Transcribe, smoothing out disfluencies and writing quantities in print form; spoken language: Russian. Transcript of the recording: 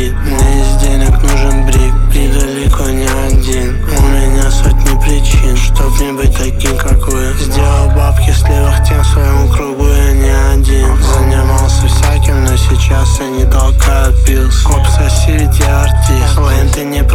бит. Мне из денег нужен брик, и далеко не один. У меня сотни причин, чтоб не быть таким, как вы. Сделал бабки с левых тем, в своем кругу я не один. Занимался всяким, но сейчас я не толкаю пилс. Коп, соси, ведь я артист. Лейн, ты не